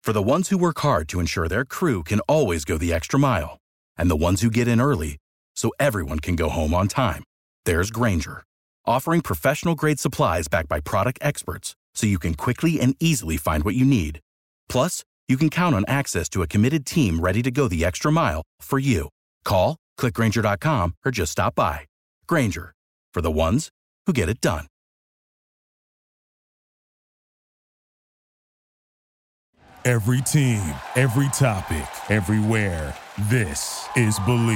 For the ones who work hard to ensure their crew can always go the extra mile, and the ones who get in early so everyone can go home on time, there's Grainger, offering professional-grade supplies backed by product experts so you can quickly and easily find what you need. Plus, you can count on access to a committed team ready to go the extra mile for you. Call, click Grainger.com, or just stop by. Grainger, for the ones who get it done. Every team, every topic, everywhere. This is Believe.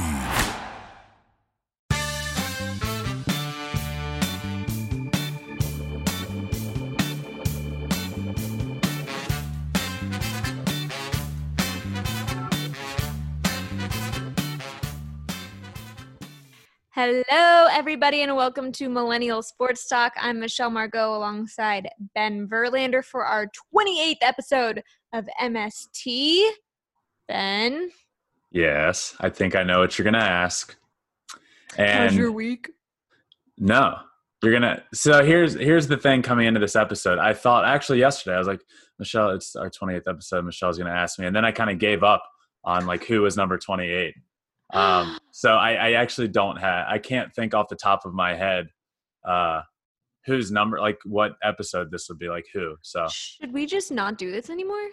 Hello, everybody, and welcome to Millennial Sports Talk. I'm Michelle Margot alongside Ben Verlander for our 28th episode of MST. Ben? Yes, I think I know what you're going to ask. And how's your week? No. So here's the thing coming into this episode. I thought actually yesterday, I was like, Michelle, it's our 28th episode. Michelle's going to ask me. And then I kind of gave up on like who was number 28. So I actually I can't think off the top of my head whose number, like what episode this would be, like who. So should we just not do this anymore?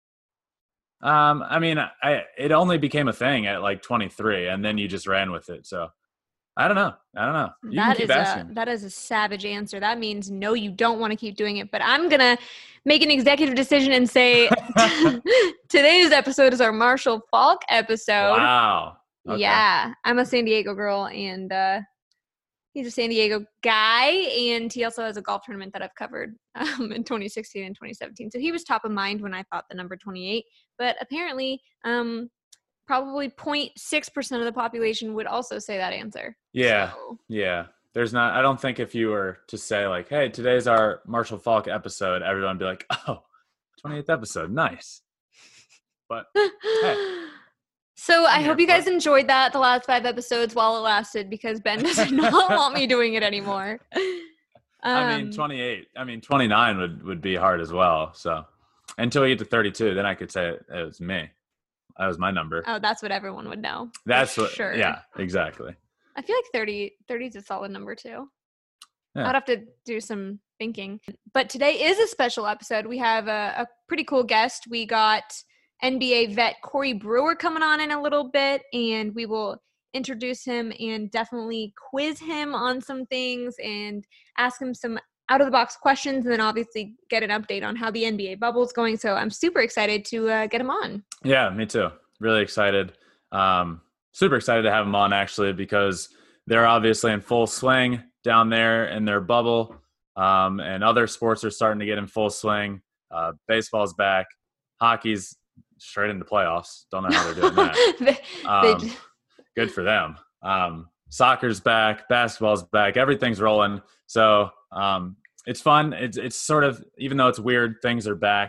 I mean, it only became a thing at like 23, and then you just ran with it. So I don't know. You can keep asking. That is a savage answer. That means no, you don't want to keep doing it. But I'm gonna make an executive decision and say today's episode is our Marshall Faulk episode. Wow. Okay. Yeah, I'm a San Diego girl, and he's a San Diego guy, and he also has a golf tournament that I've covered in 2016 and 2017. So he was top of mind when I thought the number 28, but apparently probably 0.6% of the population would also say that answer. Yeah, so. Yeah. I don't think if you were to say like, hey, today's our Marshall Faulk episode, everyone would be like, oh, 28th episode, nice. But hey. So I hope you guys enjoyed the last 5 episodes while it lasted, because Ben does not want me doing it anymore. 29 would be hard as well. So until we get to 32, then I could say it was me. That was my number. Oh, that's what everyone would know. That's what, sure. Yeah, exactly. I feel like 30 is a solid number too. Yeah. I'd have to do some thinking. But today is a special episode. We have a pretty cool guest. We got NBA vet Corey Brewer coming on in a little bit, and we will introduce him and definitely quiz him on some things and ask him some out-of-the-box questions, and then obviously get an update on how the NBA bubble is going. So I'm super excited to get him on. Yeah, me too. Really excited. Super excited to have him on, actually, because they're obviously in full swing down there in their bubble, and other sports are starting to get in full swing. Baseball's back. Hockey's straight into playoffs. Don't know how they're doing that. Good for them. Soccer's back. Basketball's back. Everything's rolling. So it's fun. It's sort of, even though it's weird, things are back.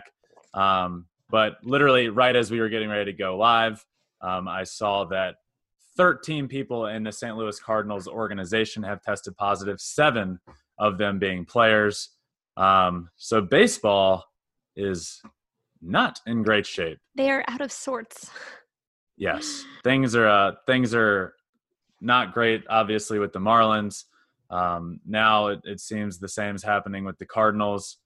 But literally right as we were getting ready to go live, I saw that 13 people in the St. Louis Cardinals organization have tested positive, 7 of them being players. So baseball is not in great shape. They are out of sorts. Yes. Things are not great, obviously, with the Marlins. Now it seems the same is happening with the Cardinals.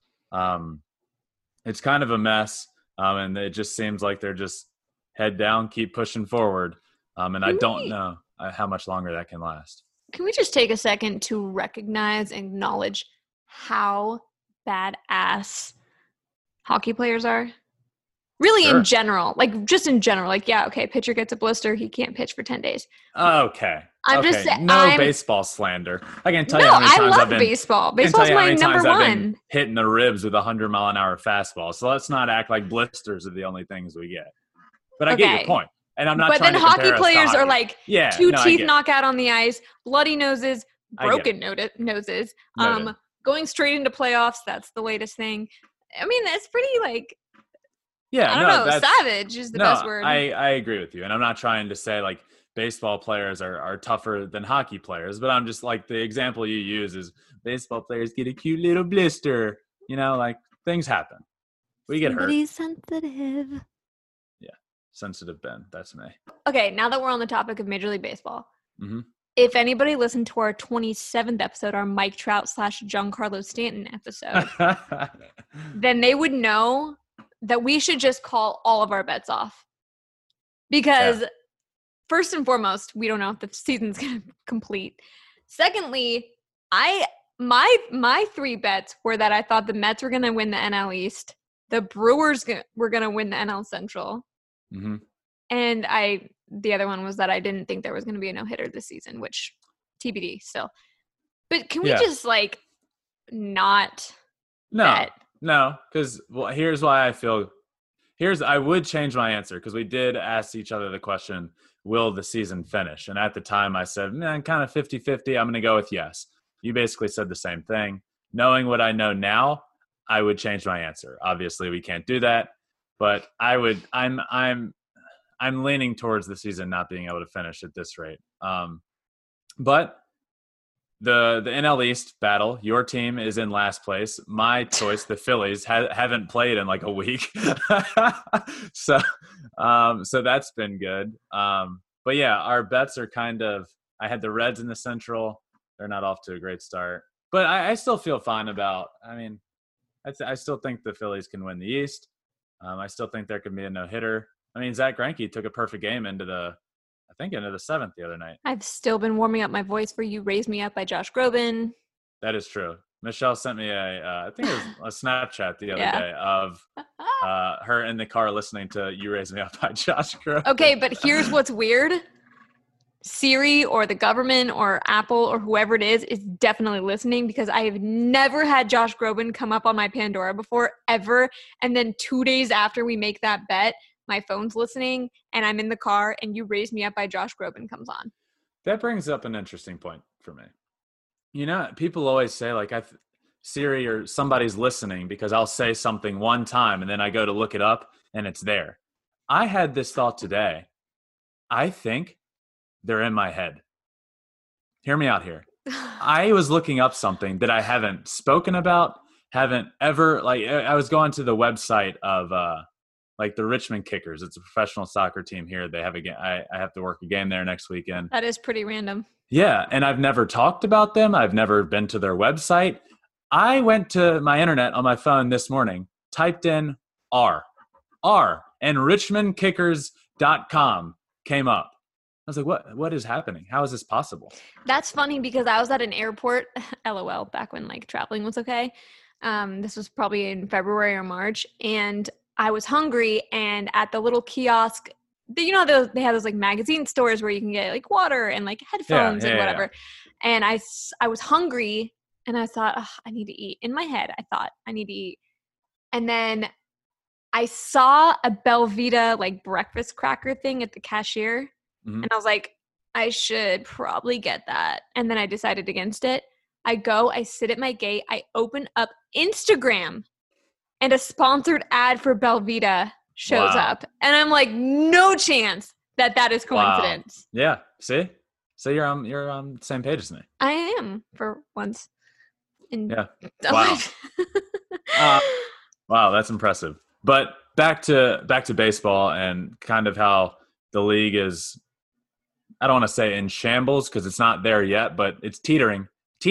It's kind of a mess, and it just seems like they're just head down, keep pushing forward. And I don't know how much longer that can last. Can we just take a second to recognize and acknowledge how badass hockey players are? Really, sure. In general, yeah, okay, pitcher gets a blister, he can't pitch for 10 days. Okay. Just saying. Baseball slander. I can tell you how many times I've been. Baseball. Baseball's my number one. Hitting the ribs with a 100-mile-an-hour fastball. So let's not act like blisters are the only things we get. But I get your point. And I'm not. But then hockey players are like teeth knockout on the ice, bloody noses, broken noses. Going straight into playoffs. That's the latest thing. I mean, that's pretty like. Yeah, I don't know. Savage is the best word. I agree with you, and I'm not trying to say like baseball players are tougher than hockey players, but I'm just like the example you use is baseball players get a cute little blister. You know, like things happen. We get hurt. Somebody's sensitive. Yeah, sensitive Ben. That's me. Okay, now that we're on the topic of Major League Baseball, Mm-hmm. if anybody listened to our 27th episode, our Mike Trout / Giancarlo Stanton episode, then they would know that we should just call all of our bets off. Because first and foremost, we don't know if the season's going to complete. Secondly, my 3 bets were that I thought the Mets were going to win the NL East, the Brewers were going to win the NL Central, Mm-hmm. and the other one was that I didn't think there was going to be a no-hitter this season, which TBD still. But can we just not bet? No, because here's why I feel. I would change my answer because we did ask each other the question, will the season finish? And at the time I said, man, kind of 50-50. I'm going to go with yes. You basically said the same thing. Knowing what I know now, I would change my answer. Obviously, we can't do that, but I would. I'm leaning towards the season not being able to finish at this rate. But the NL East battle, your team is in last place. My choice, the Phillies, haven't played in like a week. So that's been good. But yeah, our bets are kind of, I had the Reds in the Central. They're not off to a great start. But I still feel fine about, I still think the Phillies can win the East. I still think there can be a no-hitter. I mean, Zach Greinke took a perfect game into the 7th the other night. I've still been warming up my voice for You Raise Me Up by Josh Groban. That is true. Michelle sent me I think it was a Snapchat the other day of her in the car listening to You Raise Me Up by Josh Groban. Okay, but here's what's weird. Siri or the government or Apple or whoever it is definitely listening, because I have never had Josh Groban come up on my Pandora before, ever. And then 2 days after we make that bet, my phone's listening and I'm in the car and You Raise Me Up by Josh Groban comes on. That brings up an interesting point for me. You know, people always say like Siri or somebody's listening because I'll say something one time and then I go to look it up and it's there. I had this thought today. I think they're in my head. Hear me out here. I was looking up something that I haven't spoken about, haven't ever, like I was going to the website of like the Richmond Kickers. It's a professional soccer team here. They have a game. I have to work a game there next weekend. That is pretty random. Yeah, and I've never talked about them. I've never been to their website. I went to my internet on my phone this morning, typed in R, and richmondkickers.com came up. I was like, what is happening? How is this possible? That's funny because I was at an airport, LOL, back when like traveling was okay. This was probably in February or March, and I was hungry, and at the little kiosk, you know, they have those like magazine stores where you can get like water and like headphones and whatever. Yeah. And I was hungry and I thought, I need to eat. In my head, I thought I need to eat. And then I saw a Belvita like breakfast cracker thing at the cashier. Mm-hmm. And I was like, I should probably get that. And then I decided against it. I sit at my gate. I open up Instagram and a sponsored ad for Belvita shows up. And I'm like, no chance that is coincidence. Wow. Yeah. See? So you're on the same page as me. I am for once. Yeah. Wow. Wow, that's impressive. But back to baseball and kind of how the league is, I don't want to say in shambles because it's not there yet, but it's teetering.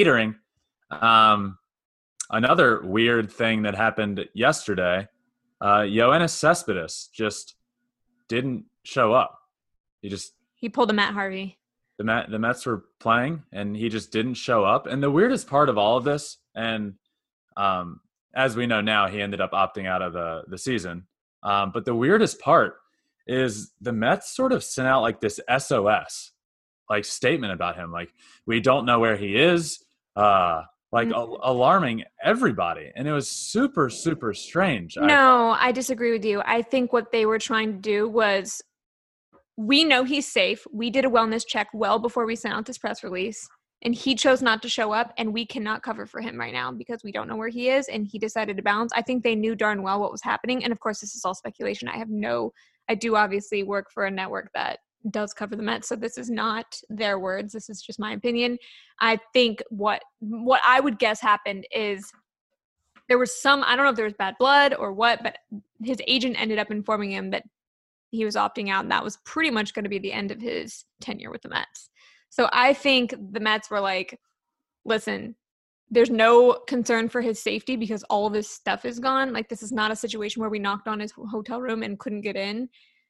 Another weird thing that happened yesterday, Yoenis Cespedes just didn't show up. He pulled a Matt Harvey. The Mets were playing, and he just didn't show up. And the weirdest part of all of this, and as we know now, he ended up opting out of the season. But the weirdest part is the Mets sort of sent out like this SOS like statement about him. Like, we don't know where he is, alarming everybody. And it was super, super strange. No, I disagree with you. I think what they were trying to do was, we know he's safe. We did a wellness check well before we sent out this press release, and he chose not to show up, and we cannot cover for him right now because we don't know where he is, and he decided to bounce. I think they knew darn well what was happening. And of course, this is all speculation. I do obviously work for a network that does cover the Mets, so this is not their words. This is just my opinion. I think what I would guess happened is, there was some, I don't know if there was bad blood or what, but his agent ended up informing him that he was opting out, and that was pretty much going to be the end of his tenure with the Mets. So I think the Mets were like, listen, there's no concern for his safety because all of his stuff is gone. Like, this is not a situation where we knocked on his hotel room and couldn't get in.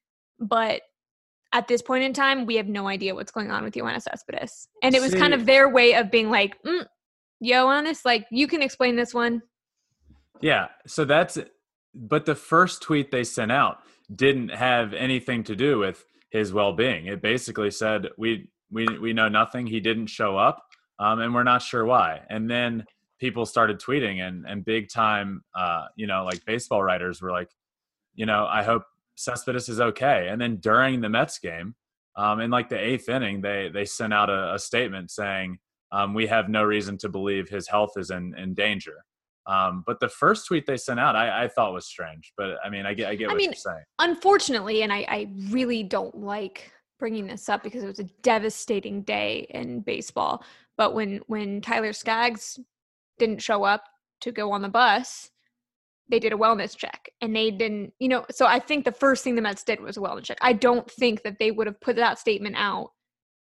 But at this point in time, we have no idea what's going on with Yoenis Cespedes. And it was kind of their way of being like, Yoenis, like, you can explain this one. Yeah, so but the first tweet they sent out didn't have anything to do with his well-being. It basically said, we know nothing. He didn't show up, and we're not sure why. And then people started tweeting, and big time, like baseball writers were like, I hope Cespedes is okay. And then during the Mets game, in like the 8th inning, they sent out a statement saying, we have no reason to believe his health is in danger. But the first tweet they sent out, I thought was strange. But I mean, I get what you're saying. Unfortunately, and I really don't like bringing this up because it was a devastating day in baseball. But when Tyler Skaggs didn't show up to go on the bus, they did a wellness check, and they didn't, so I think the first thing the Mets did was a wellness check. I don't think that they would have put that statement out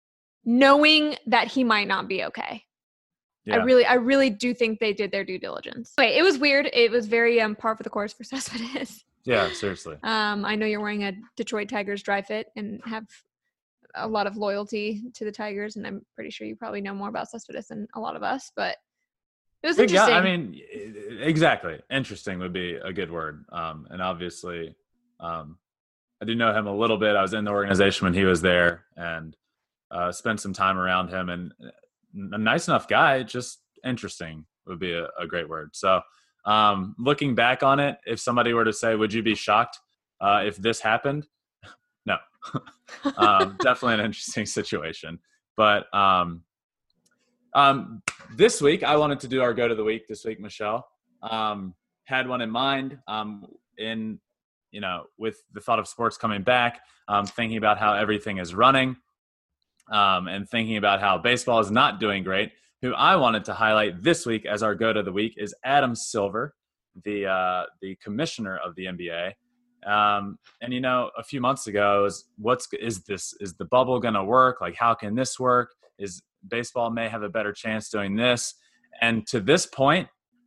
knowing that he might not be okay. Yeah. I really do think they did their due diligence. Anyway, it was weird. It was very par for the course for Cespedes. Yeah, seriously. I know you're wearing a Detroit Tigers dry fit and have a lot of loyalty to the Tigers, and I'm pretty sure you probably know more about Cespedes than a lot of us, but it was interesting. Yeah, I mean, exactly. Interesting would be a good word. And obviously, I do know him a little bit. I was in the organization when he was there and spent some time around him, and a nice enough guy. Just interesting would be a great word. So looking back on it, if somebody were to say, would you be shocked if this happened? No. Definitely an interesting situation. But this week, I wanted to do our go to the week this week, Michelle. Had one in mind with the thought of sports coming back, thinking about how everything is running, and thinking about how baseball is not doing great. Who I wanted to highlight this week as our go to the week is Adam Silver, the commissioner of the NBA. And a few months ago, is the bubble going to work? Like, how can this work? Is baseball may have a better chance doing this? And to this point,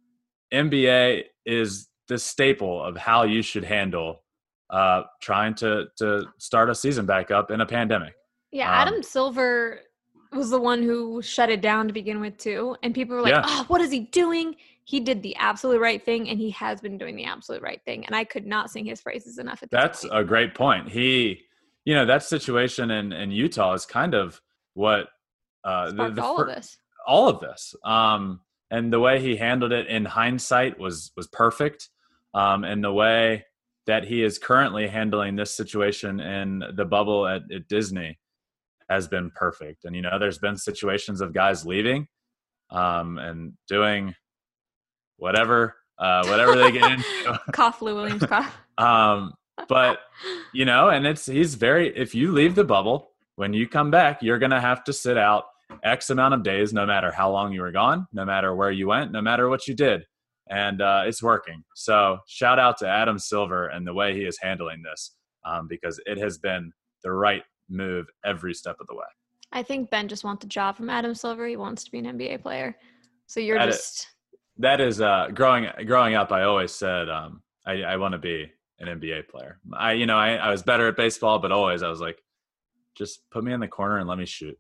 NBA is the staple of how you should handle trying to start a season back up in a pandemic. Yeah, Adam Silver was the one who shut it down to begin with too. And people were like, oh, what is he doing? He did the absolute right thing, and he has been doing the absolute right thing. And I could not sing his praises enough at this That's point. A great point. He, that situation in Utah is kind of what all of this. All of this. And the way he handled it in hindsight was perfect. And the way that he is currently handling this situation in the bubble at Disney has been perfect. And, there's been situations of guys leaving and doing whatever they get into. Cough, Lou Williams cough. But, and if you leave the bubble, when you come back, you're going to have to sit out X amount of days, no matter how long you were gone, no matter where you went, no matter what you did. And it's working. So shout out to Adam Silver and the way he is handling this, because it has been the right move every step of the way. I think Ben just wants a job from Adam Silver. He wants to be an NBA player. So that is growing up, I always said I want to be an NBA player. I was better at baseball, but always I was like, just put me in the corner and let me shoot.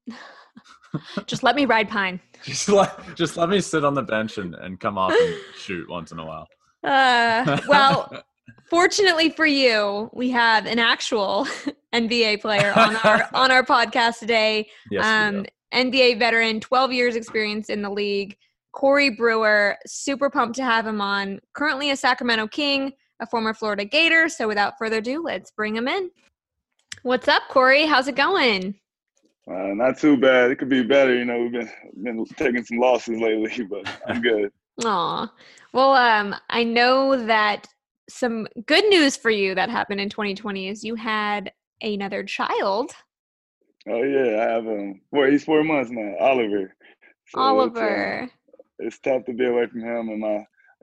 Just let me ride pine. Just let me sit on the bench and come off and shoot once in a while. Well, fortunately for you, we have an actual NBA player on our podcast today. Yes, NBA veteran, 12 years experience in the league, Corey Brewer. Super pumped to have him on. Currently a Sacramento King, a former Florida Gator. So without further ado, let's bring him in. What's up, Corey? How's it going? Not too bad. It could be better. We've been taking some losses lately, but I'm good. Aw. Well, I know that some good news for you that happened in 2020 is you had another child. Oh, yeah. I have he's 4 months now, Oliver. So Oliver. It's tough to be away from him and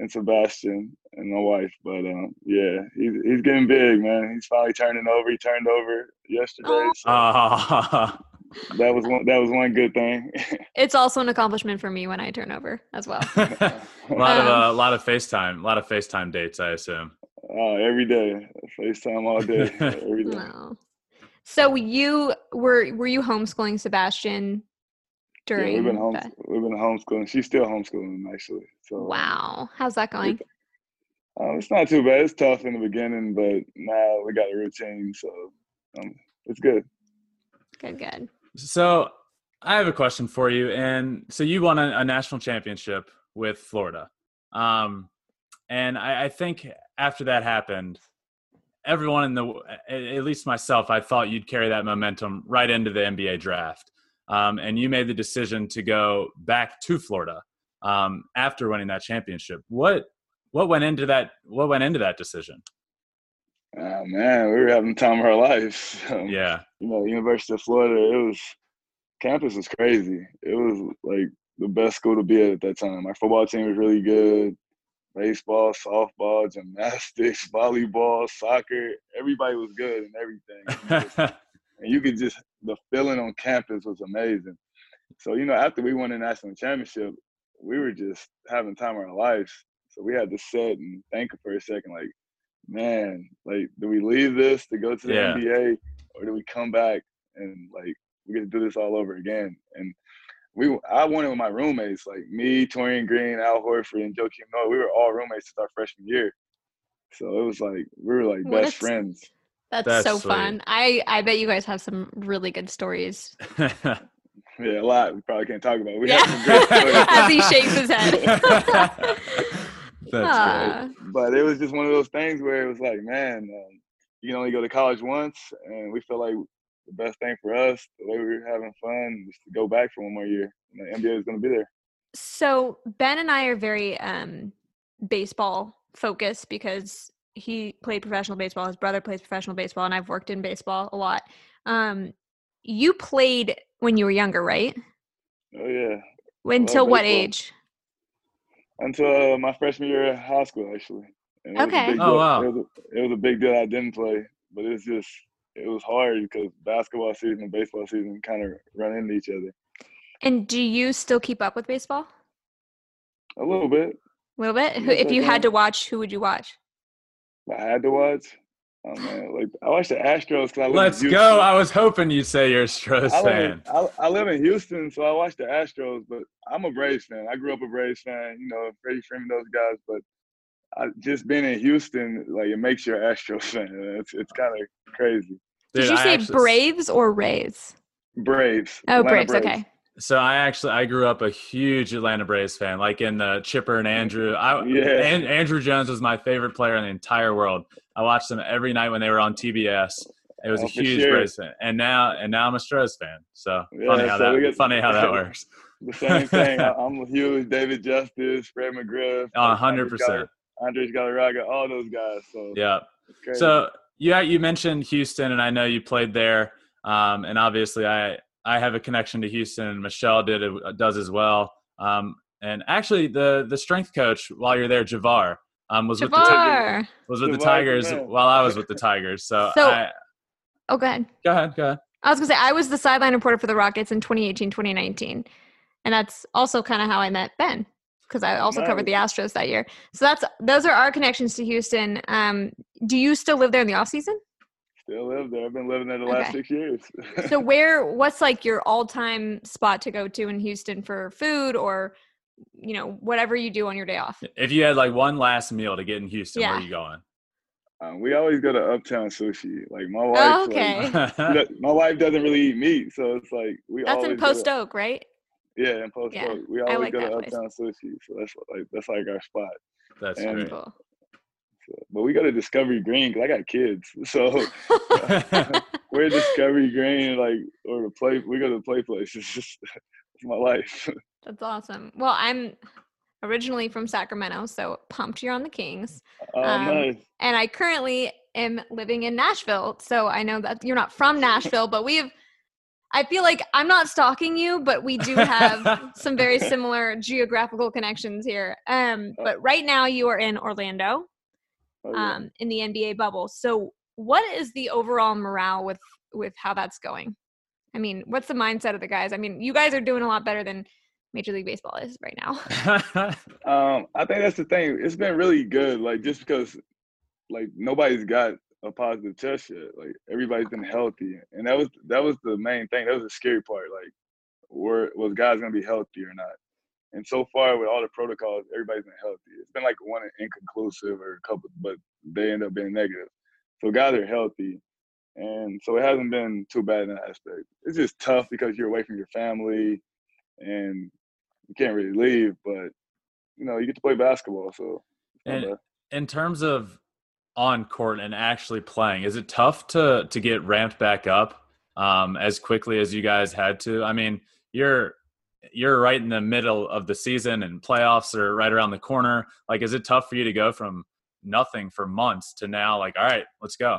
and Sebastian and my wife. But yeah, he's getting big, man. He's finally turning over. He turned over yesterday. So that was one good thing. It's also an accomplishment for me when I turn over as well. a lot of FaceTime dates, I assume. Every day, FaceTime all day, every day. No. So you were you homeschooling Sebastian during? Yeah, we've been homeschooling. She's still homeschooling him, actually. So wow, how's that going? It's not too bad. It's tough in the beginning, but now we got a routine, so it's good. Good. So I have a question for you. And so you won a national championship with Florida. And I think after that happened, everyone at least myself, I thought you'd carry that momentum right into the NBA draft. And you made the decision to go back to Florida after winning that championship. What went into that decision? Oh, man, we were having the time of our lives. Yeah. University of Florida, campus was crazy. It was like the best school to be at that time. Our football team was really good. Baseball, softball, gymnastics, volleyball, soccer. Everybody was good and everything. And you could the feeling on campus was amazing. So, after we won the national championship, we were just having time of our lives. So we had to sit and think for a second, like, man, like, do we leave this to go to the NBA, or do we come back and, like, we get to do this all over again? And I went with my roommates, like me, Torian Green, Al Horford, and Joakim Noah. We were all roommates since our freshman year. So it was like we were like best friends. That's so sweet. Fun. I bet you guys have some really good stories. Yeah, a lot. We probably can't talk about it. We have some great stories. As he shakes his head. That's great. But it was just one of those things where it was like, man, you can only go to college once, and we feel like the best thing for us, the way we were having fun, was to go back for one more year. And the NBA is going to be there. So Ben and I are very baseball focused because he played professional baseball. His brother plays professional baseball, and I've worked in baseball a lot. You played when you were younger, right? Oh, yeah. Until what age? Until my freshman year of high school, actually. And okay. Wow. It was a big deal I didn't play, but it was hard because basketball season and baseball season kind of run into each other. And do you still keep up with baseball? A little bit. A little bit? If you had to watch, who would you watch? I had to watch? Oh, man. Like, I watched the Astros because I live in Let's Houston. go. I was hoping you'd say you're a Astros fan. I live in Houston, so I watch the Astros, but I'm a Braves fan. I grew up a Braves fan, Freddie Freeman, those guys, but just being in Houston, like, it makes you an Astros fan. It's kind of crazy. Did you say Braves or Rays? Braves. Oh, Atlanta Braves. Okay. So I grew up a huge Atlanta Braves fan, like in the Chipper and Andrew. Andrew Jones was my favorite player in the entire world. I watched them every night when they were on TBS. It was a huge Braves fan, and now I'm a Stros fan. So funny how that works. The same thing. I'm a huge David Justice, Fred McGriff, 100%. Andres Galarraga, all those guys. So yeah. So you mentioned Houston, and I know you played there, and obviously I have a connection to Houston, and Michelle does as well. And actually, the strength coach while you're there, Javar, was with the Tigers while I was with the Tigers. So go ahead. Go ahead. I was going to say, I was the sideline reporter for the Rockets in 2018, 2019. And that's also kind of how I met Ben, because I also covered the Astros that year. So those are our connections to Houston. Do you still live there in the off season? Still live there. I've been living there the last 6 years. So what's like your all-time spot to go to in Houston for food or, whatever you do on your day off? If you had like one last meal to get in Houston, where are you going? We always go to Uptown Sushi. Like my wife, my wife doesn't really eat meat, so it's like That's in Post Oak, right? Yeah, in Post Oak. We always go to Uptown Sushi, so that's like our spot. That's great. Cool. But we go to Discovery Green because I got kids, so we're at Discovery Green, we go to the play place. It's my life. That's awesome. Well, I'm originally from Sacramento, so pumped you're on the Kings. Oh, nice. And I currently am living in Nashville, so I know that you're not from Nashville, but I feel like I'm not stalking you, but we do have some very similar geographical connections here. But right now you are in Orlando, in the NBA bubble. So what is the overall morale with how that's going? I mean, what's the mindset of the guys? I mean, you guys are doing a lot better than Major League Baseball is right now. I think that's the thing. It's been really good. Like, just because, like, nobody's got a positive test yet. Like, everybody's been healthy, and that was the main thing. That was the scary part. Like, was guys gonna be healthy or not? And so far, with all the protocols, everybody's been healthy. It's been like one inconclusive or a couple, but they end up being negative. So guys are healthy. And so it hasn't been too bad in that aspect. It's just tough because you're away from your family and you can't really leave, but, you know, you get to play basketball. So and in terms of on court and actually playing, is it tough to get ramped back up as quickly as you guys had to? I mean, you're right in the middle of the season and playoffs are right around the corner. Like, is it tough for you to go from nothing for months to now, like, all right, let's go?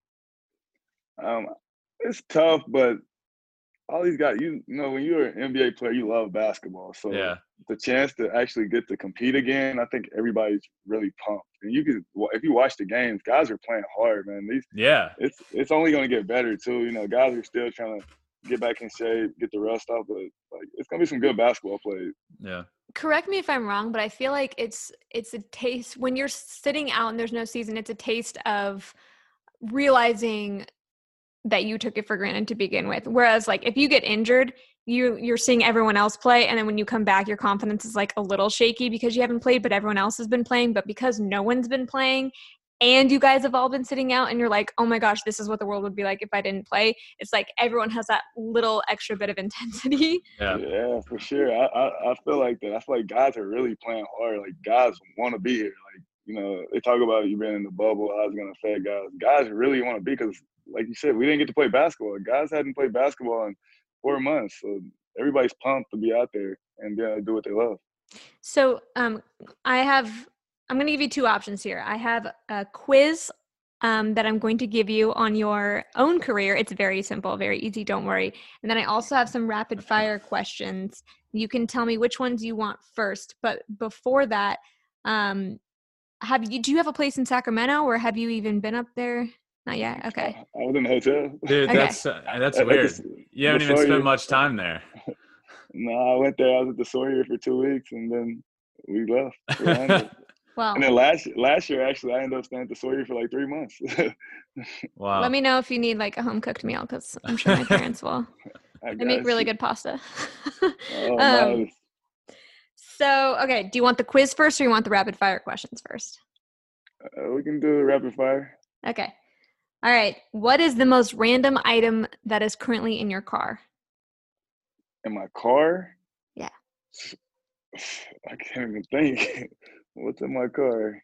It's tough, but all these guys, you know, when you're an NBA player, you love basketball. So the chance to actually get to compete again, I think everybody's really pumped. And if you watch the games, guys are playing hard, man. It's only going to get better too. You know, guys are still trying to get back in shape, get the rust off, but like it's going to be some good basketball played. Yeah. Correct me if I'm wrong, but I feel like it's a taste when you're sitting out and there's no season. It's a taste of realizing that you took it for granted to begin with. Whereas like if you get injured, you're seeing everyone else play, and then when you come back, your confidence is like a little shaky because you haven't played, but everyone else has been playing. But because no one's been playing and you guys have all been sitting out and you're like, oh my gosh, this is what the world would be like if I didn't play. It's like everyone has that little extra bit of intensity. Yeah, for sure. I feel like that. I feel like guys are really playing hard. Like guys want to be here. Like, you know, they talk about you being in the bubble, how it's going to affect guys. Guys really want to be because, like you said, we didn't get to play basketball. Guys hadn't played basketball in 4 months. So everybody's pumped to be out there and be able to do what they love. So I'm going to give you two options here. I have a quiz that I'm going to give you on your own career. It's very simple, very easy, don't worry. And then I also have some rapid fire questions. You can tell me which ones you want first. But before that, do you have a place in Sacramento, or have you even been up there? Not yet. Okay. I was in the hotel. Dude, okay. That's weird. You haven't even spent much time there. No, I went there. I was at the Sawyer for 2 weeks, and then we left. Wow. And then last year, actually, I ended up staying at the Sawyer for like 3 months. Wow. Let me know if you need like a home cooked meal, because I'm sure my parents will. They make really good pasta. Nice. So, okay, do you want the quiz first, or you want the rapid fire questions first? We can do the rapid fire. Okay. All right. What is the most random item that is currently in your car? In my car? Yeah. I can't even think. What's in my car?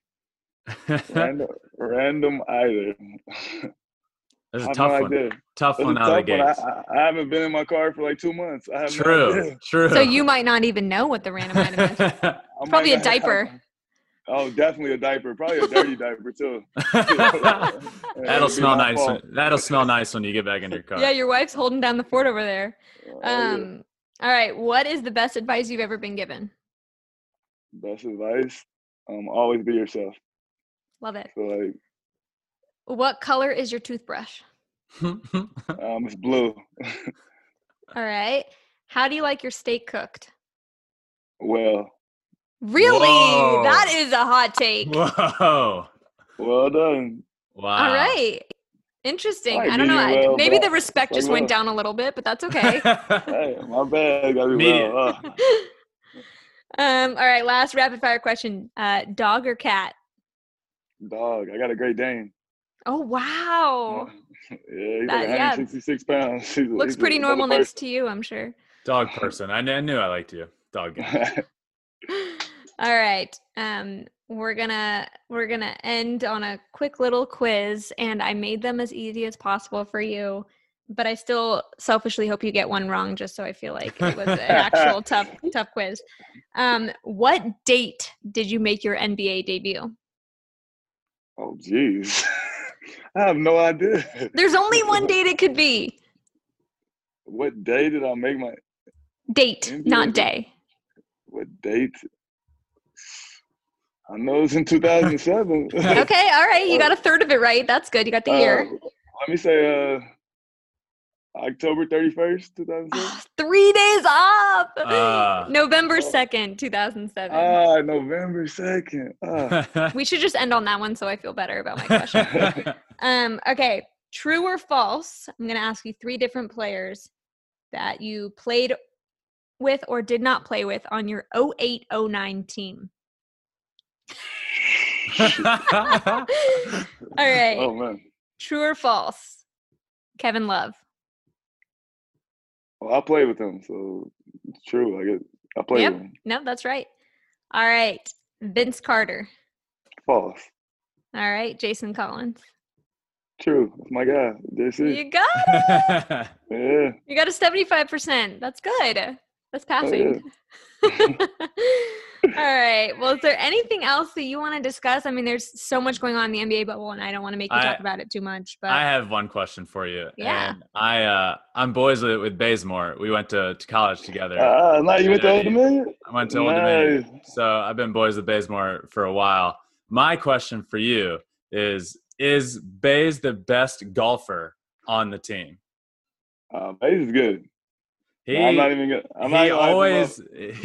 Random item. That's a tough one. Tough one out of the gates. I haven't been in my car for like 2 months. I have True. So you might not even know what the random item is. It's probably a diaper. Oh, definitely a diaper. Probably a dirty diaper too. That'll smell nice. That'll smell nice when you get back in your car. Yeah, your wife's holding down the fort over there. All right. What is the best advice you've ever been given? Best advice? Always be yourself. Love it. So like, what color is your toothbrush? It's blue. All right. How do you like your steak cooked? Well. Really? Whoa. That is a hot take. Whoa. Well done. Wow. All right. Interesting. I don't know. Maybe the respect just went down a little bit, but that's okay. Hey, my bad. Gotta be well. All right. Last rapid fire question. Dog or cat? Dog. I got a Great Dane. Oh, wow. Yeah, he's like 166 pounds. Looks pretty normal next to you, I'm sure. Dog person. I knew I liked you. Dog guy. All right. We're gonna end on a quick little quiz, and I made them as easy as possible for you, but I still selfishly hope you get one wrong, just so I feel like it was an actual tough quiz. What date did you make your NBA debut? Oh, geez. I have no idea. There's only one date it could be. What day did I make my Date, NBA not day. What date? I know it's in 2007. Okay, all right. You got a third of it right. That's good. You got the year. Let me say October 31st, 2007. 3 days off. November 2nd, 2007. November 2nd. We should just end on that one so I feel better about my question. Okay, true or false? I'm going to ask you 3 different players that you played with or did not play with on your 08-09 team. All right. Oh, man. True or false? Kevin Love. Well, I played with him, so it's true. I played with him. No, that's right. All right. Vince Carter. False. All right. Jason Collins. True. That's my guy. You got it. Yeah. You got a 75%. That's good. That's passing. Oh, yeah. All right. Well, is there anything else that you want to discuss? I mean, there's so much going on in the NBA bubble, and I don't want to make you talk about it too much. But I have one question for you. Yeah. And I'm boys with Bazemore. We went to college together. Now you went to Old Dominion? I went to Old Dominion. So I've been boys with Bazemore for a while. My question for you is Baze the best golfer on the team? Baze is good. He always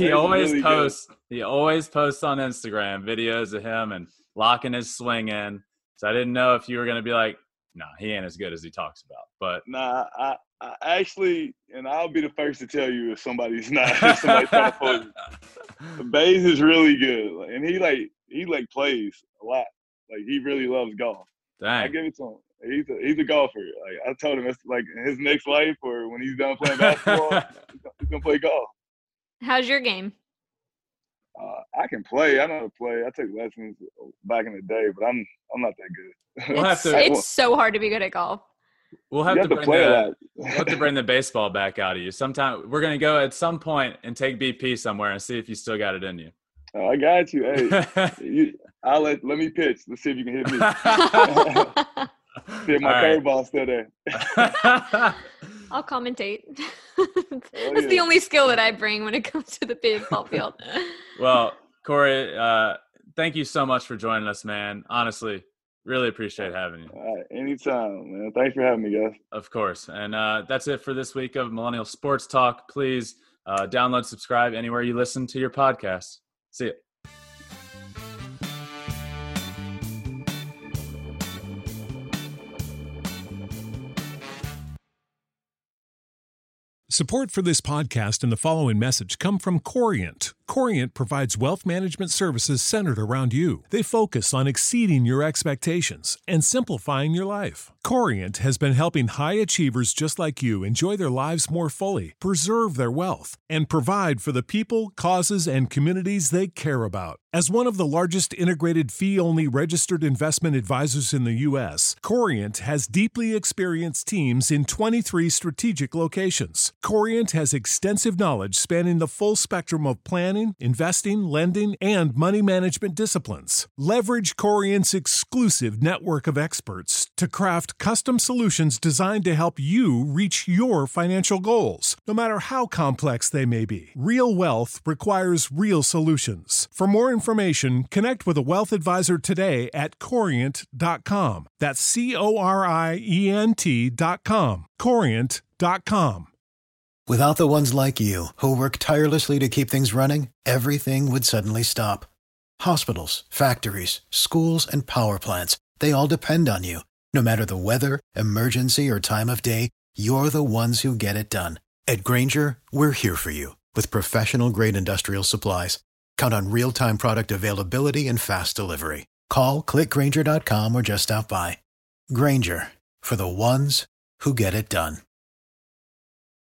posts on Instagram videos of him and locking his swing in. So I didn't know if you were going to be like, no, he ain't as good as he talks about. But I actually, and I'll be the first to tell you if somebody's not. If somebody's trying to pull you. Baze is really good, and he plays a lot. Like, he really loves golf. Dang. I give it to him. He's a golfer. Like, I told him, it's like his next life, or when he's done playing basketball, he's gonna play golf. how's your game? I can play. I know how to play. I took lessons back in the day, but I'm not that good. It's so hard to be good at golf. We'll have to bring the baseball back out of you. Sometime we're gonna go at some point and take BP somewhere and see if you still got it in you. Oh, I got you. Hey, let me pitch. Let's see if you can hit me. See if my curveball's still there. I'll commentate. That's the only skill that I bring when it comes to the baseball field. Well, Corey, thank you so much for joining us, man. Honestly, really appreciate having you. All right, anytime, man. Thanks for having me, guys. Of course. And that's it for this week of Millennial Sports Talk. Please download, subscribe anywhere you listen to your podcast. See ya. Support for this podcast and the following message come from Corient. Corient provides wealth management services centered around you. They focus on exceeding your expectations and simplifying your life. Corient has been helping high achievers just like you enjoy their lives more fully, preserve their wealth, and provide for the people, causes, and communities they care about. As one of the largest integrated fee-only registered investment advisors in the U.S., Corient has deeply experienced teams in 23 strategic locations. Corient has extensive knowledge spanning the full spectrum of planning, investing, lending, and money management disciplines. Leverage Corient's exclusive network of experts to craft custom solutions designed to help you reach your financial goals, no matter how complex they may be. Real wealth requires real solutions. For more information, connect with a wealth advisor today at Corient.com. That's Corient.com. Corient.com. Without the ones like you, who work tirelessly to keep things running, everything would suddenly stop. Hospitals, factories, schools, and power plants, they all depend on you. No matter the weather, emergency, or time of day, you're the ones who get it done. At Grainger, we're here for you with professional-grade industrial supplies. Count on real-time product availability and fast delivery. Call, click Grainger.com, or just stop by. Grainger, for the ones who get it done.